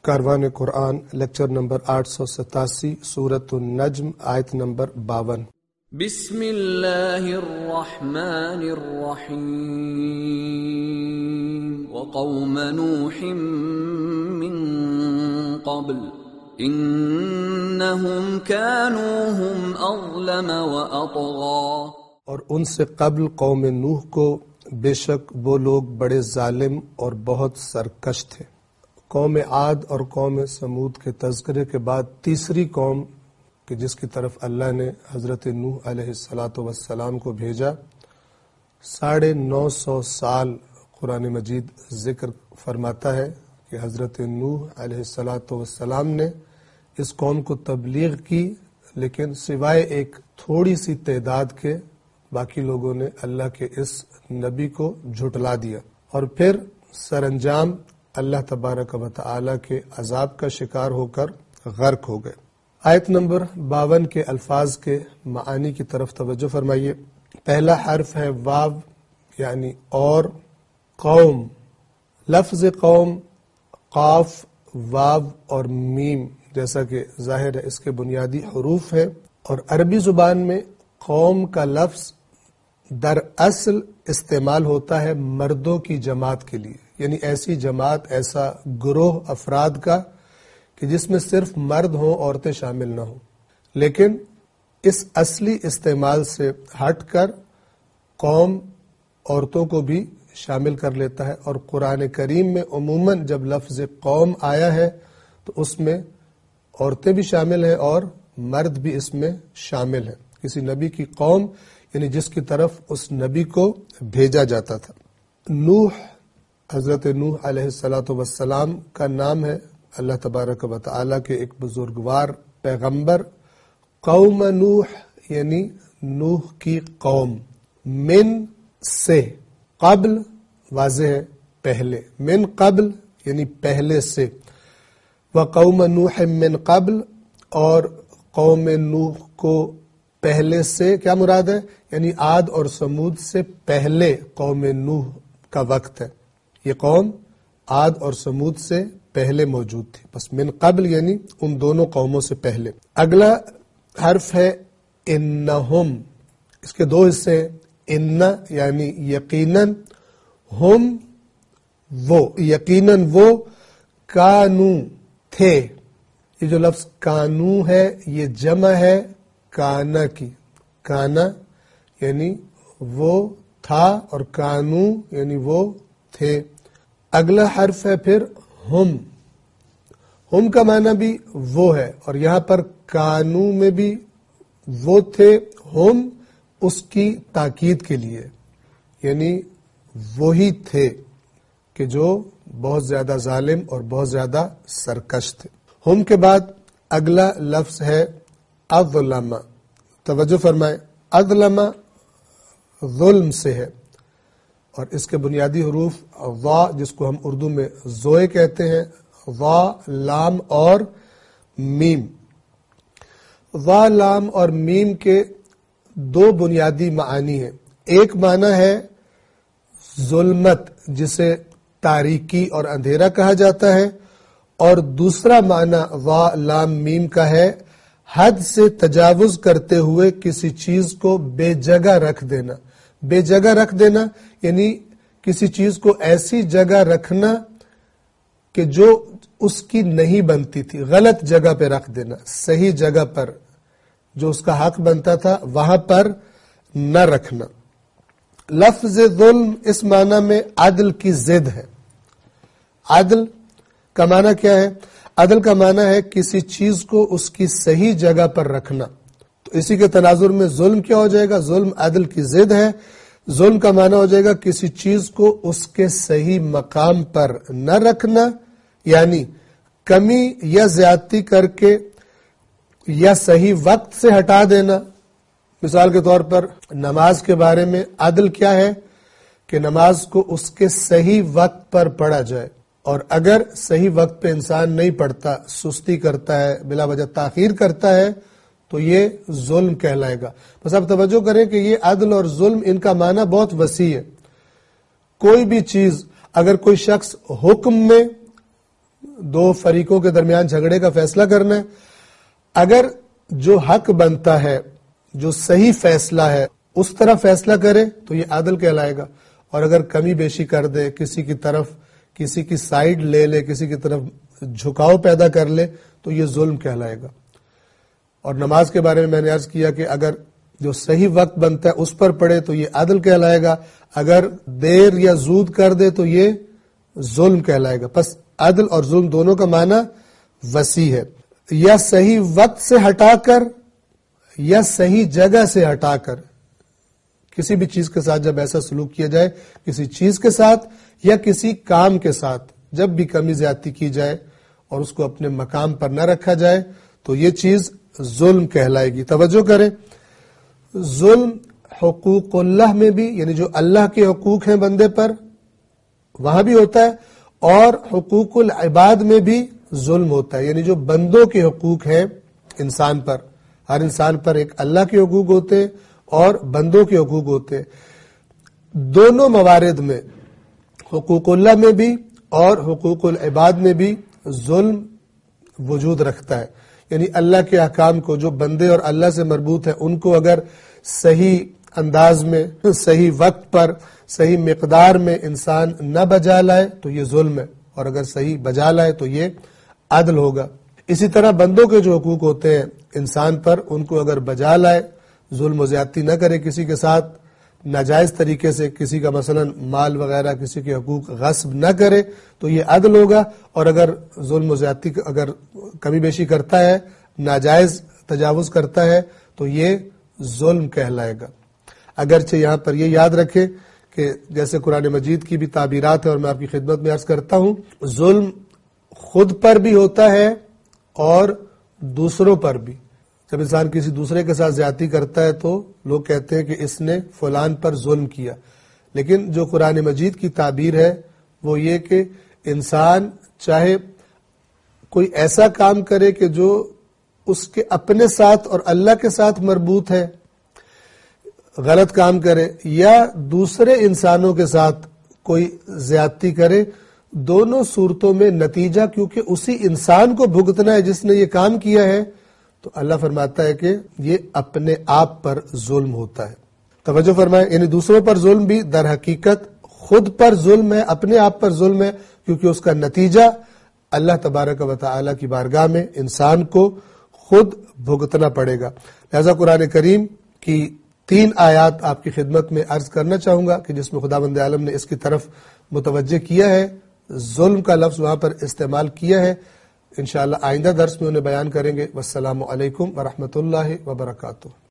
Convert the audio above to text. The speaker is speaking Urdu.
کاروان قرآن لیکچر نمبر 887 سورۃ النجم آیت نمبر 52۔ بسم اللہ الرحمن الرحیم وقوم نوح من قبل انہم كانوا هم اظلم واطغى، اور ان سے قبل قوم نوح کو بے شک وہ لوگ بڑے ظالم اور بہت سرکش تھے۔ قوم عاد اور قوم سمود کے تذکرے کے بعد تیسری قوم کہ جس کی طرف اللہ نے حضرت نوح علیہ السلام کو بھیجا، 950 سال قرآن مجید ذکر فرماتا ہے کہ حضرت نوح علیہ السلام نے اس قوم کو تبلیغ کی، لیکن سوائے ایک تھوڑی سی تعداد کے باقی لوگوں نے اللہ کے اس نبی کو جھٹلا دیا، اور پھر سر انجام اللہ تبارک و تعالی کے عذاب کا شکار ہو کر غرق ہو گئے۔ آیت نمبر 52 کے الفاظ کے معانی کی طرف توجہ فرمائیے۔ پہلا حرف ہے واو یعنی اور، قوم، لفظ قوم قاف، واو اور میم جیسا کہ ظاہر ہے اس کے بنیادی حروف ہیں، اور عربی زبان میں قوم کا لفظ در اصل استعمال ہوتا ہے مردوں کی جماعت کے لیے، یعنی ایسی جماعت، ایسا گروہ افراد کا کہ جس میں صرف مرد ہوں، عورتیں شامل نہ ہوں، لیکن اس اصلی استعمال سے ہٹ کر قوم عورتوں کو بھی شامل کر لیتا ہے، اور قرآن کریم میں عموماً جب لفظ قوم آیا ہے تو اس میں عورتیں بھی شامل ہیں اور مرد بھی اس میں شامل ہیں۔ کسی نبی کی قوم یعنی جس کی طرف اس نبی کو بھیجا جاتا تھا۔ نوح، حضرت نوح علیہ السلام کا نام ہے، اللہ تبارک و تعالیٰ کے ایک بزرگوار پیغمبر۔ قوم نوح یعنی نوح کی قوم، من سے، قبل واضح ہے پہلے، من قبل یعنی پہلے سے، وقوم نوح من قبل، اور قوم نوح کو پہلے سے کیا مراد ہے؟ یعنی عاد اور سمود سے پہلے قوم نوح کا وقت ہے۔ یہ قوم عاد اور سمود سے پہلے موجود تھی، بس من قبل یعنی ان دونوں قوموں سے پہلے۔ اگلا حرف ہے انہم، اس کے دو حصے ہیں، ان یعنی یقیناً، ہم وہ، یقیناً وہ، کانو تھے، یہ جو لفظ کانو ہے یہ جمع ہے کانا کی، کانا یعنی وہ تھا اور کانو یعنی وہ تھے۔ اگلا حرف ہے پھر ہم کا معنی بھی وہ ہے، اور یہاں پر کانو میں بھی وہ تھے، ہم اس کی تاکید کے لیے، یعنی وہی تھے کہ جو بہت زیادہ ظالم اور بہت زیادہ سرکش تھے۔ ہم کے بعد اگلا لفظ ہے اظلم، توجہ فرمائیں، اظلم ظلم سے ہے، اور اس کے بنیادی حروف ضا جس کو ہم اردو میں زوئے کہتے ہیں، ضا، لام اور میم۔ ضا، لام اور میم کے دو بنیادی معانی ہیں، ایک معنی ہے ظلمت جسے تاریکی اور اندھیرا کہا جاتا ہے، اور دوسرا معنی ضا، لام، میم کا ہے حد سے تجاوز کرتے ہوئے کسی چیز کو بے جگہ رکھ دینا۔ بے جگہ رکھ دینا یعنی کسی چیز کو ایسی جگہ رکھنا کہ جو اس کی نہیں بنتی تھی، غلط جگہ پہ رکھ دینا، صحیح جگہ پر جو اس کا حق بنتا تھا وہاں پر نہ رکھنا۔ لفظ ظلم اس معنی میں عدل کی ضد ہے۔ عدل کا معنی کیا ہے؟ عدل کا معنی ہے کسی چیز کو اس کی صحیح جگہ پر رکھنا، تو اسی کے تناظر میں ظلم کیا ہو جائے گا؟ ظلم عدل کی ضد ہے۔ ظلم کا معنی ہو جائے گا کسی چیز کو اس کے صحیح مقام پر نہ رکھنا، یعنی کمی یا زیادتی کر کے یا صحیح وقت سے ہٹا دینا۔ مثال کے طور پر نماز کے بارے میں عدل کیا ہے کہ نماز کو اس کے صحیح وقت پر پڑھا جائے، اور اگر صحیح وقت پہ انسان نہیں پڑھتا، سستی کرتا ہے، بلا وجہ تاخیر کرتا ہے، تو یہ ظلم کہلائے گا۔ بس آپ توجہ کریں کہ یہ عدل اور ظلم ان کا معنی بہت وسیع ہے۔ کوئی بھی چیز اگر کوئی شخص حکم میں دو فریقوں کے درمیان جھگڑے کا فیصلہ کرنا ہے، اگر جو حق بنتا ہے، جو صحیح فیصلہ ہے، اس طرح فیصلہ کرے تو یہ عدل کہلائے گا، اور اگر کمی بیشی کر دے، کسی کی طرف کسی کی سائیڈ لے لے، کسی کی طرف جھکاؤ پیدا کر لے تو یہ ظلم کہلائے گا۔ اور نماز کے بارے میں نے عرض کیا کہ اگر جو صحیح وقت بنتا ہے اس پر پڑھے تو یہ عدل کہلائے گا، اگر دیر یا زود کر دے تو یہ ظلم کہلائے گا۔ پس عدل اور ظلم دونوں کا معنی وسیع ہے، یا صحیح وقت سے ہٹا کر یا صحیح جگہ سے ہٹا کر، کسی بھی چیز کے ساتھ جب ایسا سلوک کیا جائے، کسی چیز کے ساتھ یا کسی کام کے ساتھ جب بھی کمی زیادتی کی جائے اور اس کو اپنے مقام پر نہ رکھا جائے تو یہ چیز ظلم کہلائے گی۔ توجہ کریں، ظلم حقوق اللہ میں بھی، یعنی جو اللہ کے حقوق ہیں بندے پر وہاں بھی ہوتا ہے، اور حقوق العباد میں بھی ظلم ہوتا ہے، یعنی جو بندوں کے حقوق ہیں انسان پر، ہر انسان پر ایک اللہ کے حقوق ہوتے ہیں اور بندوں کے حقوق ہوتے ہیں۔ دونوں موارد میں، حقوق اللہ میں بھی اور حقوق العباد میں بھی ظلم وجود رکھتا ہے، یعنی اللہ کے احکام کو جو بندے اور اللہ سے مربوط ہیں ان کو اگر صحیح انداز میں، صحیح وقت پر، صحیح مقدار میں انسان نہ بجا لائے تو یہ ظلم ہے، اور اگر صحیح بجا لائے تو یہ عدل ہوگا۔ اسی طرح بندوں کے جو حقوق ہوتے ہیں انسان پر، ان کو اگر بجا لائے، ظلم و زیادتی نہ کرے کسی کے ساتھ، ناجائز طریقے سے کسی کا مثلا مال وغیرہ کسی کے حقوق غصب نہ کرے تو یہ عدل ہوگا، اور اگر ظلم و زیادتی اگر کمی بیشی کرتا ہے، ناجائز تجاوز کرتا ہے تو یہ ظلم کہلائے گا۔ اگرچہ یہاں پر یہ یاد رکھے کہ جیسے قرآن مجید کی بھی تعبیرات ہے اور میں آپ کی خدمت میں عرض کرتا ہوں، ظلم خود پر بھی ہوتا ہے اور دوسروں پر بھی۔ جب انسان کسی دوسرے کے ساتھ زیادتی کرتا ہے تو لوگ کہتے ہیں کہ اس نے فلان پر ظلم کیا، لیکن جو قرآن مجید کی تعبیر ہے وہ یہ کہ انسان چاہے کوئی ایسا کام کرے کہ جو اس کے اپنے ساتھ اور اللہ کے ساتھ مربوط ہے، غلط کام کرے، یا دوسرے انسانوں کے ساتھ کوئی زیادتی کرے، دونوں صورتوں میں نتیجہ کیونکہ اسی انسان کو بھگتنا ہے جس نے یہ کام کیا ہے، تو اللہ فرماتا ہے کہ یہ اپنے آپ پر ظلم ہوتا ہے۔ توجہ فرمائیں، یعنی دوسروں پر ظلم بھی در حقیقت خود پر ظلم ہے، اپنے آپ پر ظلم ہے، کیونکہ اس کا نتیجہ اللہ تبارک و تعالی کی بارگاہ میں انسان کو خود بھگتنا پڑے گا۔ لہذا قرآن کریم کی 3 آیات آپ کی خدمت میں عرض کرنا چاہوں گا کہ جس میں خداوند عالم نے اس کی طرف متوجہ کیا ہے، ظلم کا لفظ وہاں پر استعمال کیا ہے۔ انشاءاللہ آئندہ درس میں انہیں بیان کریں گے۔ والسلام علیکم ورحمۃ اللہ وبرکاتہ۔